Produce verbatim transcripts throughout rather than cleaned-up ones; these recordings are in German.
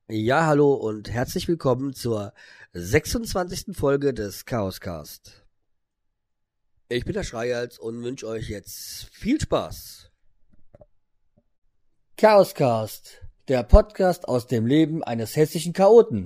Ja, hallo und herzlich willkommen zur sechsundzwanzigsten Folge des Chaoscast. Ich bin der Schreihals und wünsche euch jetzt viel Spaß. Chaoscast, der Podcast aus dem Leben eines hessischen Chaoten.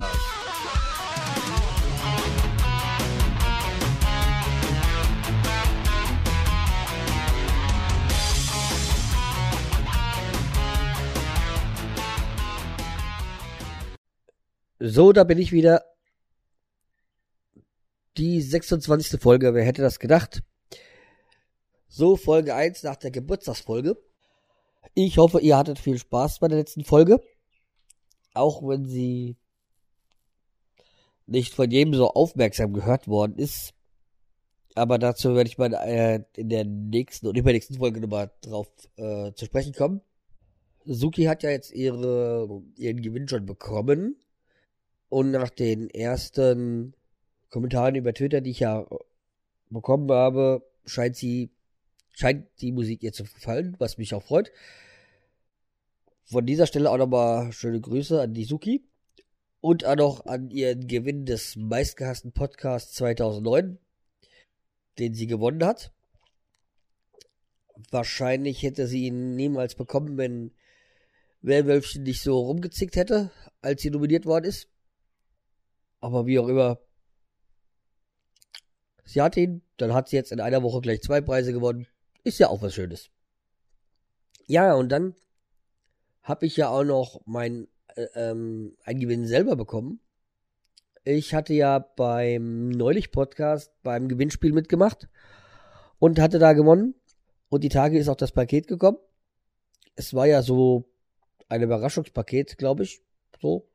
So, da bin ich wieder. Die sechsundzwanzigste Folge, wer hätte das gedacht? So, Folge eins nach der Geburtstagsfolge. Ich hoffe, ihr hattet viel Spaß bei der letzten Folge. Auch wenn sie nicht von jedem so aufmerksam gehört worden ist. Aber dazu werde ich mal äh, in der nächsten und übernächsten Folge nochmal drauf äh, zu sprechen kommen. Suki hat ja jetzt ihre, ihren Gewinn schon bekommen. Und nach den ersten Kommentaren über Twitter, die ich ja bekommen habe, scheint sie, scheint die Musik ihr zu gefallen, was mich auch freut. Von dieser Stelle auch nochmal schöne Grüße an die Suki und auch noch an ihren Gewinn des meistgehassten Podcasts zweitausendneun, den sie gewonnen hat. Wahrscheinlich hätte sie ihn niemals bekommen, wenn Werwölfchen nicht so rumgezickt hätte, als sie nominiert worden ist. Aber wie auch immer, sie hat ihn, dann hat sie jetzt in einer Woche gleich zwei Preise gewonnen. Ist ja auch was Schönes. Ja, und dann habe ich ja auch noch mein äh, ähm, Eingewinn selber bekommen. Ich hatte ja beim Neulich-Podcast beim Gewinnspiel mitgemacht und hatte da gewonnen. Und die Tage ist auch das Paket gekommen. Es war ja so ein Überraschungspaket, glaube ich. So.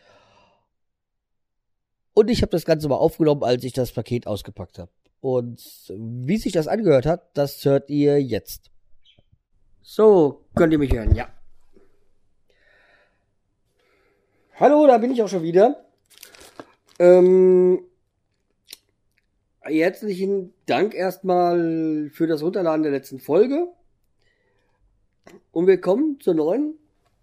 Und ich habe das Ganze mal aufgenommen, als ich das Paket ausgepackt habe. Und wie sich das angehört hat, das hört ihr jetzt. So, könnt ihr mich hören, ja. Hallo, da bin ich auch schon wieder. Ähm, herzlichen Dank erstmal für das Runterladen der letzten Folge. Und willkommen zur neuen.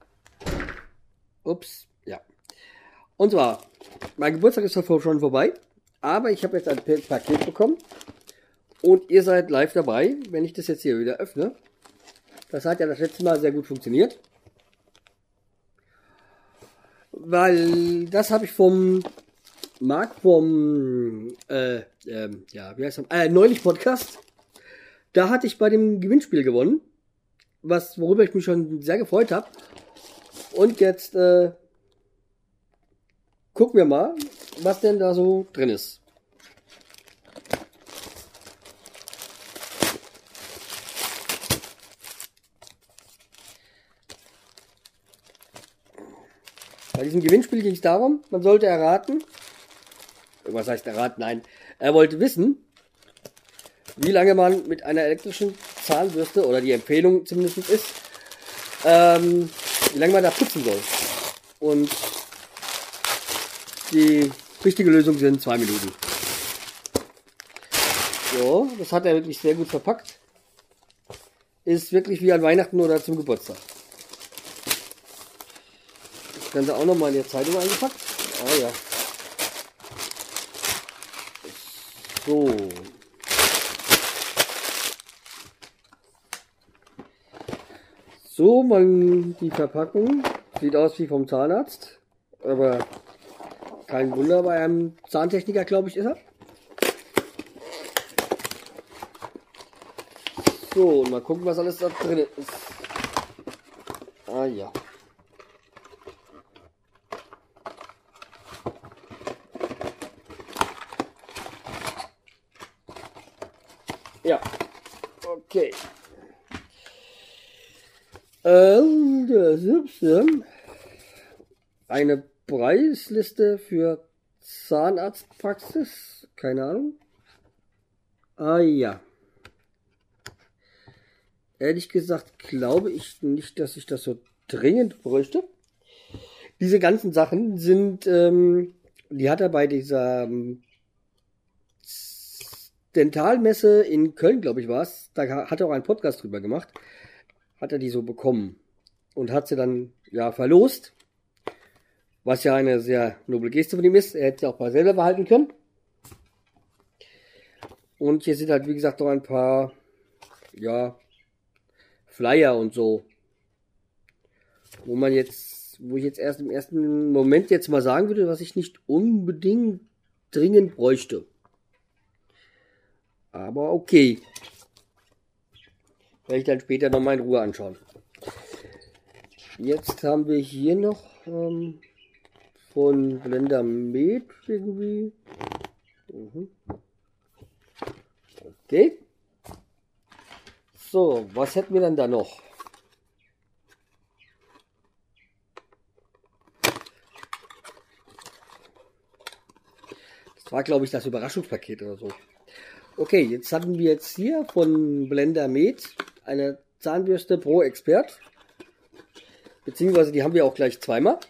Ups, ja. Und zwar, mein Geburtstag ist schon vorbei, aber ich habe jetzt ein Paket bekommen und ihr seid live dabei, wenn ich das jetzt hier wieder öffne. Das hat ja das letzte Mal sehr gut funktioniert, weil das habe ich vom Marc vom äh, ähm, ja, wie heißt das? Äh, neulich Podcast. Da hatte ich bei dem Gewinnspiel gewonnen, was worüber ich mich schon sehr gefreut habe. Und jetzt äh, gucken wir mal, was denn da so drin ist. Bei diesem Gewinnspiel ging es darum, man sollte erraten, was heißt erraten? Nein, er wollte wissen, wie lange man mit einer elektrischen Zahnbürste, oder die Empfehlung zumindest ist, ähm, wie lange man da putzen soll. Und die richtige Lösung sind zwei Minuten. So, das hat er wirklich sehr gut verpackt. Ist wirklich wie an Weihnachten oder zum Geburtstag. Das Ganze auch nochmal in die Zeitung eingepackt. Ah ja. So. So, man, die Verpackung sieht aus wie vom Zahnarzt. Aber kein Wunder, bei einem Zahntechniker, glaube ich, ist er. So, und mal gucken, was alles da drin ist. Ah ja. Ja. Okay. Ähm, das ist eine Preisliste für Zahnarztpraxis. Keine Ahnung. Ah ja. Ehrlich gesagt glaube ich nicht, dass ich das so dringend bräuchte. Diese ganzen Sachen sind, ähm, die hat er bei dieser ähm, Dentalmesse in Köln, glaube ich, war es. Da hat er auch einen Podcast drüber gemacht. Hat er die so bekommen und hat sie dann ja verlost. Was ja eine sehr noble Geste von ihm ist. Er hätte ja auch mal selber behalten können. Und hier sind halt, wie gesagt, noch ein paar, ja, Flyer und so. Wo man jetzt, wo ich jetzt erst im ersten Moment jetzt mal sagen würde, was ich nicht unbedingt dringend bräuchte. Aber okay. Werde ich dann später nochmal in Ruhe anschauen. Jetzt haben wir hier noch ähm, von Blender Med irgendwie. Mhm. Okay. So, was hätten wir dann da noch? Das war, glaube ich, das Überraschungspaket oder so. Okay, jetzt hatten wir jetzt hier von Blender Med eine Zahnbürste Pro Expert. Beziehungsweise die haben wir auch gleich zweimal.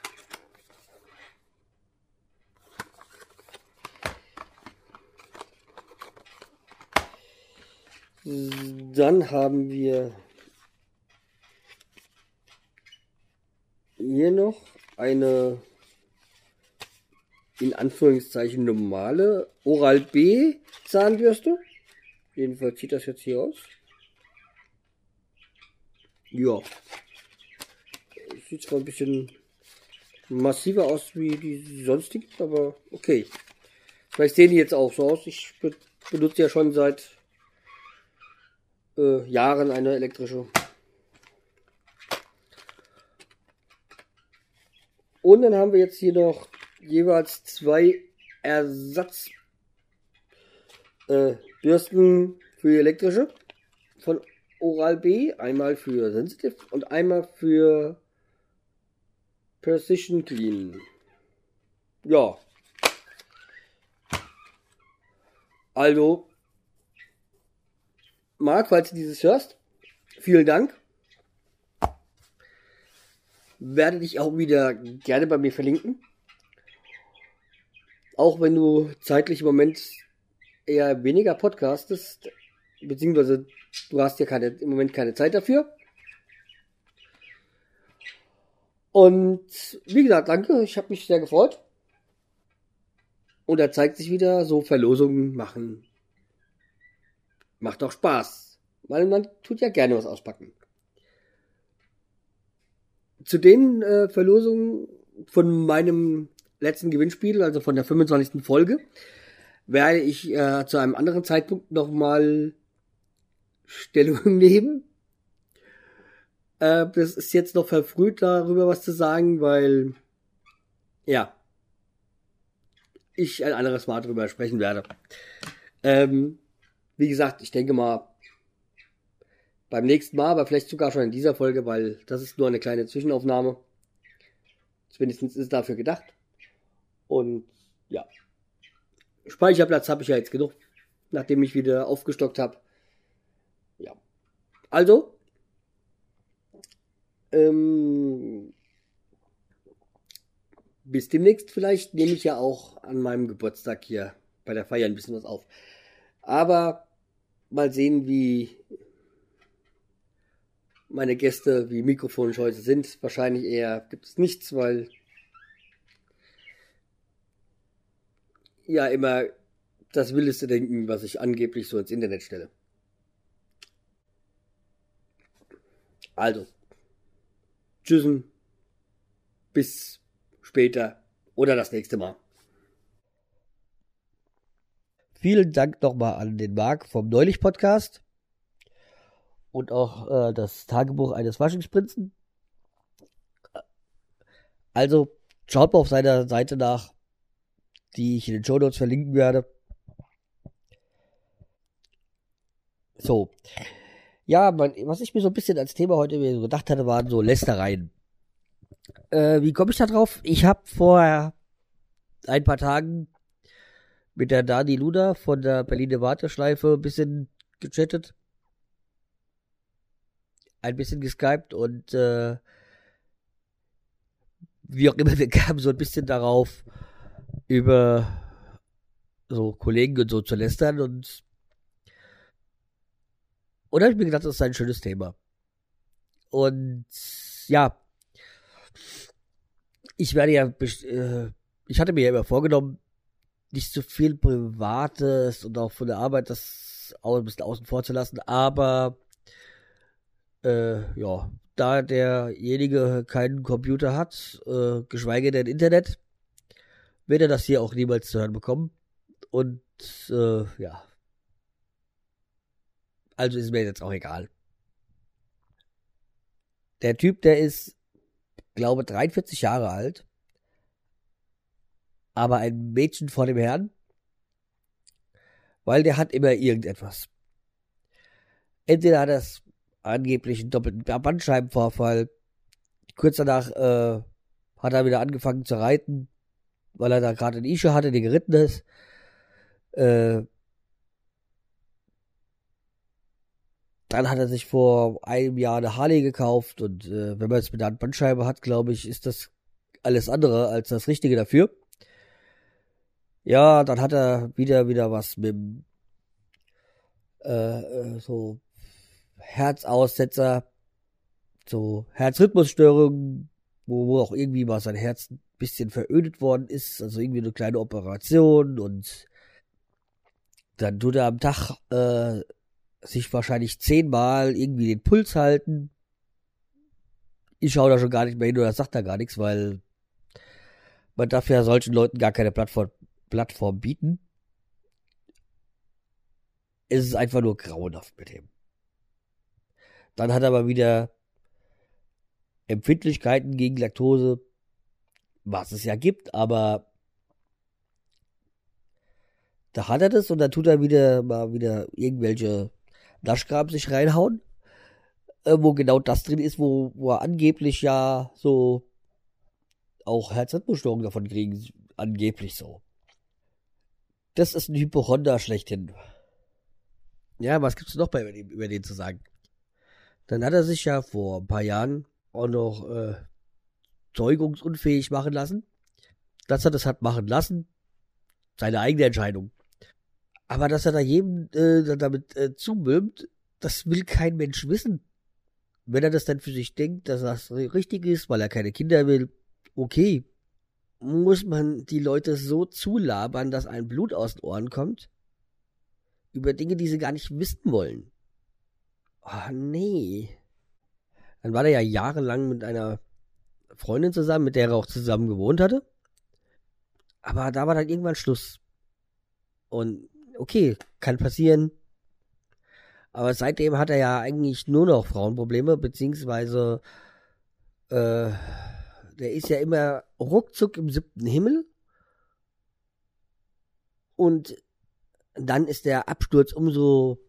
Dann haben wir hier noch eine in Anführungszeichen normale Oral-B Zahnbürste. Jedenfalls sieht das jetzt hier aus. Ja. Sieht zwar ein bisschen massiver aus wie die sonstigen, aber okay. Vielleicht sehen die jetzt auch so aus. Ich be benutze ja schon seit äh, Jahren eine elektrische. Und dann haben wir jetzt hier noch jeweils zwei Ersatzbürsten äh, für die elektrische von Oral-B. Einmal für Sensitive und einmal für Precision Clean. Ja. Also, Marc, falls du dieses hörst, vielen Dank. Werde dich auch wieder gerne bei mir verlinken. Auch wenn du zeitlich im Moment eher weniger podcastest, beziehungsweise du hast ja keine, im Moment keine Zeit dafür. Und wie gesagt, danke, ich habe mich sehr gefreut. Und da zeigt sich wieder, so Verlosungen machen. Macht auch Spaß, weil man tut ja gerne was auspacken. Zu den äh, Verlosungen von meinem letzten Gewinnspiel, also von der fünfundzwanzigsten Folge, werde ich äh, zu einem anderen Zeitpunkt nochmal Stellung nehmen. Äh, das ist jetzt noch verfrüht, darüber was zu sagen, weil, ja, ich ein anderes Mal drüber sprechen werde. Ähm, wie gesagt, ich denke mal, beim nächsten Mal, aber vielleicht sogar schon in dieser Folge, weil das ist nur eine kleine Zwischenaufnahme. Zumindest ist es dafür gedacht. Und ja, Speicherplatz habe ich ja jetzt genug, nachdem ich wieder aufgestockt habe. Ja, also, ähm, bis demnächst vielleicht nehme ich ja auch an meinem Geburtstag hier bei der Feier ein bisschen was auf. Aber mal sehen, wie meine Gäste, wie Mikrofonscheu sind. Wahrscheinlich eher gibt es nichts, weil ja immer das wildeste Denken, was ich angeblich so ins Internet stelle. Also, tschüssen, bis später oder das nächste Mal. Vielen Dank nochmal an den Marc vom Neulich-Podcast und auch äh, das Tagebuch eines Faschingsprinzen. Also, schaut mal auf seiner Seite nach, die ich in den Shownotes verlinken werde. So. Ja, man, was ich mir so ein bisschen als Thema heute mir so gedacht hatte, waren so Lästereien. Äh, wie komme ich da drauf? Ich habe vor ein paar Tagen mit der Dani Luna von der Berliner Warteschleife ein bisschen gechattet. Ein bisschen geskypt und äh, wie auch immer, wir kamen so ein bisschen darauf, über so Kollegen und so zu lästern und und da habe ich mir gedacht, das ist ein schönes Thema. Und ja, ich werde ja, äh, ich hatte mir ja immer vorgenommen, nicht so viel Privates und auch von der Arbeit das auch ein bisschen außen vor zu lassen, aber äh, ja, da derjenige keinen Computer hat, äh, geschweige denn Internet, wird er das hier auch niemals zu hören bekommen. Und äh, ja, also ist mir jetzt auch egal. Der Typ, der ist, glaube dreiundvierzig Jahre alt, aber ein Mädchen vor dem Herrn, weil der hat immer irgendetwas. Entweder hat er angeblich einen doppelten Bandscheibenvorfall, kurz danach äh, hat er wieder angefangen zu reiten, weil er da gerade eine Ische hatte, die geritten ist. Äh, dann hat er sich vor einem Jahr eine Harley gekauft und äh, wenn man es mit einer Bandscheibe hat, glaube ich, ist das alles andere als das Richtige dafür. Ja, dann hat er wieder wieder was mit äh, so Herzaussetzer, so Herzrhythmusstörungen, wo, wo auch irgendwie mal sein Herz ein bisschen verödet worden ist, also irgendwie eine kleine Operation und dann tut er am Tag äh, sich wahrscheinlich zehnmal irgendwie den Puls halten. Ich schaue da schon gar nicht mehr hin oder sagt da gar nichts, weil man darf ja solchen Leuten gar keine Plattform, Plattform bieten. Es ist einfach nur grauenhaft mit ihm. Dann hat er aber wieder Empfindlichkeiten gegen Laktose, was es ja gibt, aber da hat er das und dann tut er wieder mal wieder irgendwelche Naschgraben sich reinhauen, äh, wo genau das drin ist, wo, wo er angeblich ja so auch Herzrhythmusstörungen davon kriegen, angeblich so. Das ist ein Hypochonder schlechthin. Ja, was gibt's noch bei über den, über den zu sagen? Dann hat er sich ja vor ein paar Jahren auch noch äh, zeugungsunfähig machen lassen. Dass er das hat machen lassen, seine eigene Entscheidung. Aber dass er da jedem äh, damit äh, zumülmt, das will kein Mensch wissen. Wenn er das dann für sich denkt, dass das richtig ist, weil er keine Kinder will, okay. Muss man die Leute so zulabern, dass ein Blut aus den Ohren kommt? Über Dinge, die sie gar nicht wissen wollen. Oh, nee. Dann war er ja jahrelang mit einer Freundin zusammen, mit der er auch zusammen gewohnt hatte. Aber da war dann irgendwann Schluss. Und okay, kann passieren. Aber seitdem hat er ja eigentlich nur noch Frauenprobleme, beziehungsweise äh, der ist ja immer ruckzuck im siebten Himmel. Und dann ist der Absturz umso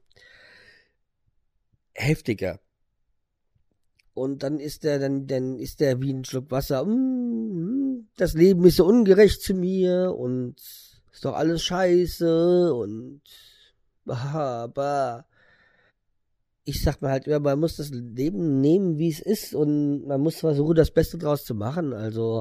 heftiger. Und dann ist der, dann, dann ist der wie ein Schluck Wasser. Mm, das Leben ist so ungerecht zu mir und ist doch alles scheiße und aber ich sag mir halt immer, man muss das Leben nehmen, wie es ist und man muss versuchen, das Beste draus zu machen. Also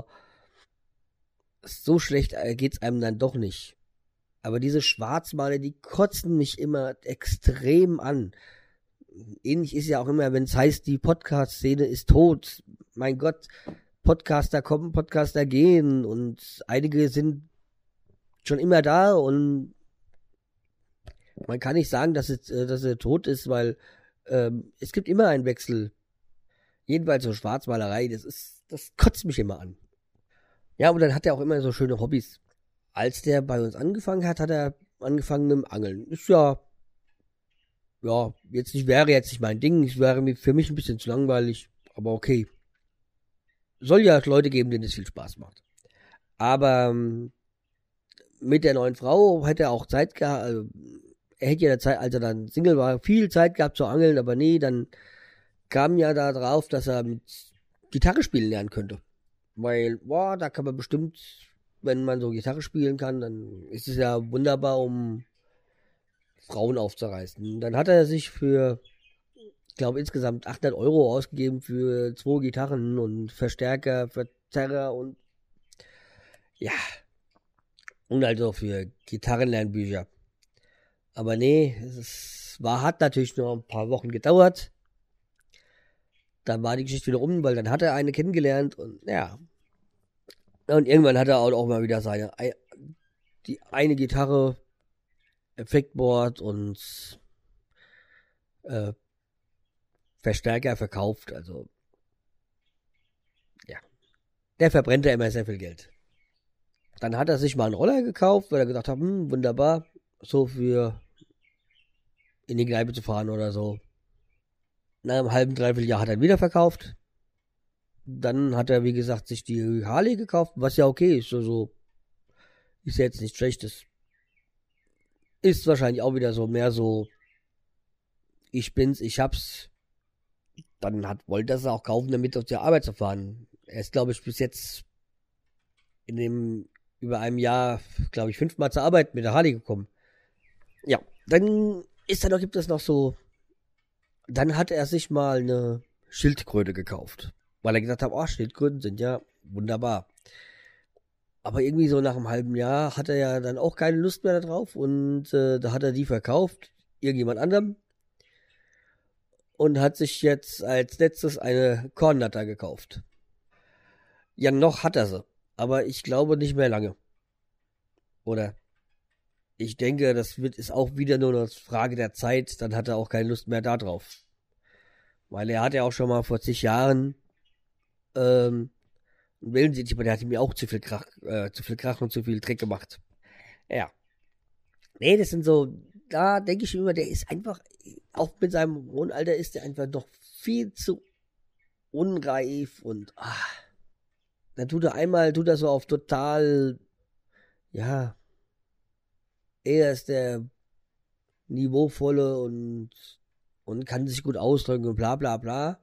so schlecht geht's einem dann doch nicht. Aber diese Schwarzmaler, die kotzen mich immer extrem an. Ähnlich ist ja auch immer, wenn es heißt, die Podcast-Szene ist tot. Mein Gott, Podcaster kommen, Podcaster gehen und einige sind schon immer da und man kann nicht sagen, dass es, dass er tot ist, weil ähm, es gibt immer einen Wechsel. Jedenfalls so Schwarzmalerei, das ist, das kotzt mich immer an. Ja, und dann hat er auch immer so schöne Hobbys. Als der bei uns angefangen hat, hat er angefangen mit dem Angeln. Ist ja ja, jetzt nicht, wäre jetzt nicht mein Ding, es wäre für mich ein bisschen zu langweilig, aber okay. Soll ja Leute geben, denen es viel Spaß macht. Aber ähm, mit der neuen Frau hätte er auch Zeit gehabt, also, er hätte ja Zeit, als er dann Single war, viel Zeit gehabt zu angeln, aber nee, dann kam ja da drauf, dass er mit Gitarre spielen lernen könnte. Weil, boah, da kann man bestimmt, wenn man so Gitarre spielen kann, dann ist es ja wunderbar, um Frauen aufzureißen. Dann hat er sich für, ich glaube, insgesamt achthundert Euro ausgegeben für zwei Gitarren und Verstärker, Verzerrer und ja, und also für Gitarrenlernbücher. Aber nee, es ist, war, hat natürlich nur ein paar Wochen gedauert. Dann war die Geschichte wieder um, weil dann hat er eine kennengelernt und ja, Und irgendwann hat er auch, auch mal wieder seine, die eine Gitarre, Effektboard und äh, Verstärker verkauft. Also, ja. Der verbrennt ja immer sehr viel Geld. Dann hat er sich mal einen Roller gekauft, weil er gedacht hat, hm, wunderbar, so für in die Kneipe zu fahren oder so. Nach einem halben, dreiviertel Jahr hat er ihn wieder verkauft. Dann hat er, wie gesagt, sich die Harley gekauft, was ja okay ist. Also, ist ja jetzt nichts Schlechtes. Ist wahrscheinlich auch wieder so, mehr so, ich bin's, ich hab's. Dann hat, wollte er es auch kaufen, damit auf die Arbeit zu fahren. Er ist, glaube ich, bis jetzt in dem, über einem Jahr, glaube ich, fünfmal zur Arbeit mit der Harley gekommen. Ja, dann ist da noch, gibt es noch so, dann hat er sich mal eine Schildkröte gekauft. Weil er gesagt hat, oh, Schildkröten sind ja wunderbar. Aber irgendwie so nach einem halben Jahr hat er ja dann auch keine Lust mehr darauf und äh, da hat er die verkauft, irgendjemand anderem. Und hat sich jetzt als letztes eine Kornnatter gekauft. Ja, noch hat er sie. Aber ich glaube nicht mehr lange. Oder? Ich denke, das wird, ist auch wieder nur eine Frage der Zeit. Dann hat er auch keine Lust mehr da drauf. Weil er hat ja auch schon mal vor zig Jahren ähm, einen Wellensittich, aber der hatte mir auch zu viel Krach, äh, zu viel Krach und zu viel Dreck gemacht. Ja. Nee, das sind so, da denke ich immer, der ist einfach, auch mit seinem hohen Alter ist der einfach noch viel zu unreif und ah, dann tut er einmal, tut er so auf total, ja, er ist der Niveauvolle und, und kann sich gut ausdrücken und bla bla bla.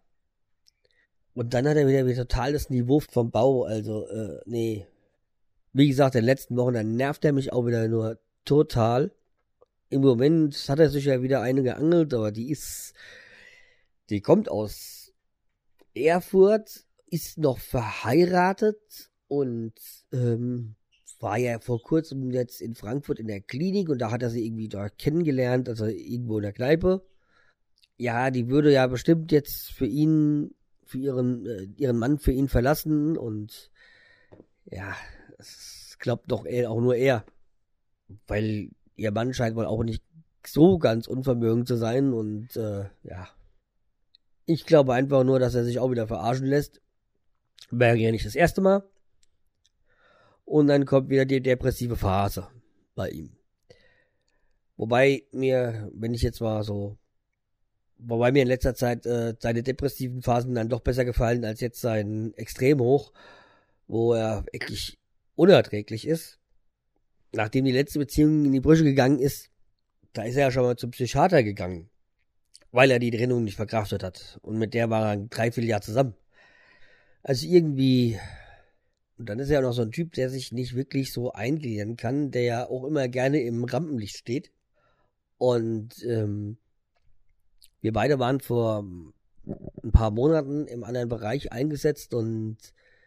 Und dann hat er wieder, wieder total das Niveau vom Bau, also, äh, nee. Wie gesagt, in den letzten Wochen, dann nervt er mich auch wieder nur total. Im Moment hat er sich ja wieder eine geangelt, aber die ist, die kommt aus Erfurt, ist noch verheiratet und ähm, war ja vor kurzem jetzt in Frankfurt in der Klinik und da hat er sie irgendwie dort kennengelernt, also irgendwo in der Kneipe. Ja, die würde ja bestimmt jetzt für ihn, für ihren, äh, ihren Mann für ihn verlassen und ja, es glaubt doch er, auch nur er, weil ihr Mann scheint wohl auch nicht so ganz unvermögend zu sein und äh, ja. Ich glaube einfach nur, dass er sich auch wieder verarschen lässt. Wäre ja nicht das erste Mal. Und dann kommt wieder die depressive Phase bei ihm. Wobei mir, wenn ich jetzt mal so, wobei mir in letzter Zeit äh, seine depressiven Phasen dann doch besser gefallen als jetzt sein Extremhoch, wo er wirklich unerträglich ist. Nachdem die letzte Beziehung in die Brüche gegangen ist, da ist er ja schon mal zum Psychiater gegangen, weil er die Trennung nicht verkraftet hat. Und mit der war er ein Dreivierteljahr zusammen. Also irgendwie, und dann ist er ja noch so ein Typ, der sich nicht wirklich so eingliedern kann, der ja auch immer gerne im Rampenlicht steht. Und ähm, wir beide waren vor ein paar Monaten im anderen Bereich eingesetzt und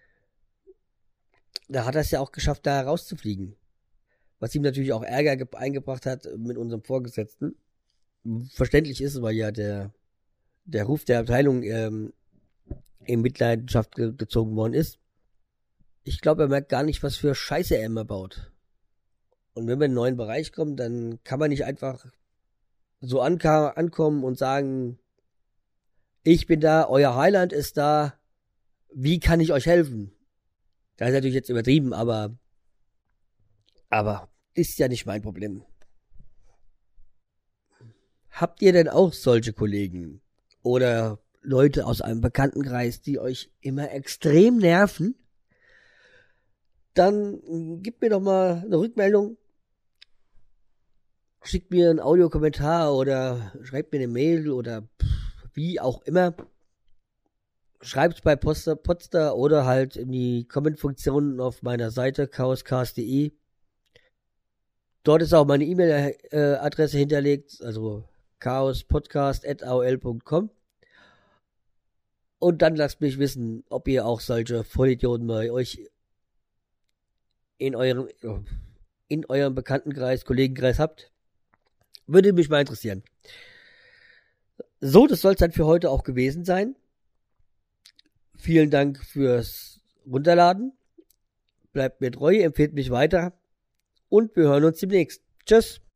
da hat er es ja auch geschafft, da rauszufliegen. Was ihm natürlich auch Ärger ge- eingebracht hat mit unserem Vorgesetzten. Verständlich ist, weil ja der, der Ruf der Abteilung ähm, in Mitleidenschaft ge- gezogen worden ist. Ich glaube, er merkt gar nicht, was für Scheiße er immer baut. Und wenn wir in einen neuen Bereich kommen, dann kann man nicht einfach so anka- ankommen und sagen, ich bin da, euer Heiland ist da, wie kann ich euch helfen? Das ist natürlich jetzt übertrieben, aber aber ist ja nicht mein Problem. Habt ihr denn auch solche Kollegen oder Leute aus einem Bekanntenkreis, die euch immer extrem nerven? Dann gebt mir doch mal eine Rückmeldung. Schickt mir einen Audiokommentar oder schreibt mir eine Mail oder wie auch immer. Schreibt bei Poster, Podster oder halt in die Comment-Funktionen auf meiner Seite chaoscast punkt de. Dort ist auch meine E-Mail-Adresse hinterlegt, also chaospodcast at a o l punkt com. Und dann lasst mich wissen, ob ihr auch solche Vollidioten bei euch in eurem, in eurem Bekanntenkreis, Kollegenkreis habt. Würde mich mal interessieren. So, das soll es dann für heute auch gewesen sein. Vielen Dank fürs Runterladen. bleibt mir treu, empfehlt mich weiter und wir hören uns demnächst. Tschüss.